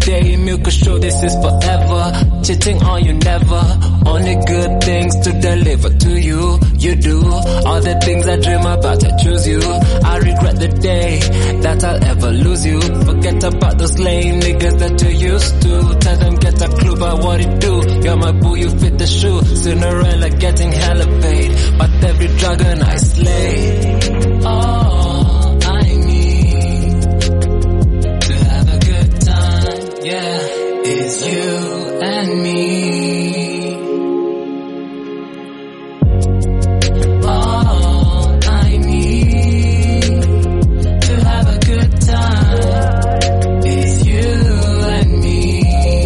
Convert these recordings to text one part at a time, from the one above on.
day, milk a show, this is forever. Cheating on you never, only good things to deliver to you. You do all the things I dream about, I choose you. I regret the day that I'll ever lose you. Forget about those lame niggas that you used to. Tell them get a clue about what it do. You're my boo, you fit the shoe. Cinderella getting hella paid, but every dragon I slay. All I need to have a good time, yeah, is you and me. All I need to have a good time is you and me.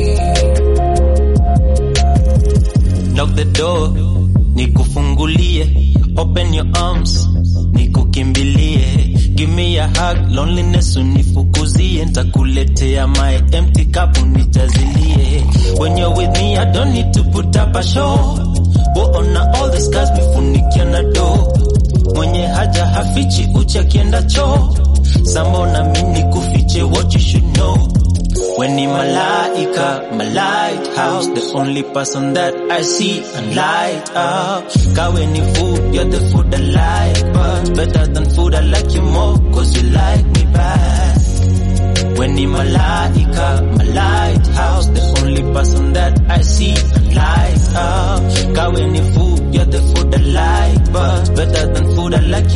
Knock the door, nikufungulie. Open your arms, nikukimbilie. Give me a hug, loneliness unifukuzie. Nitakuletea my empty cup unijazilie. When you're with me, I don't need to put up a show. Waona all the scars mifunikia na do. Mwenye haja hafichi uchi akienda choo. Sambona mimi kufiche what you should know. When ni malaika, my lighthouse, the only person that I see and light up. Kawe ni food, you're the food I like, but better than food I like you more, cause you like me back. When ni malaika, my lighthouse, the only person that I see and light up. Kawe ni food, you're the food I like, but better than food I like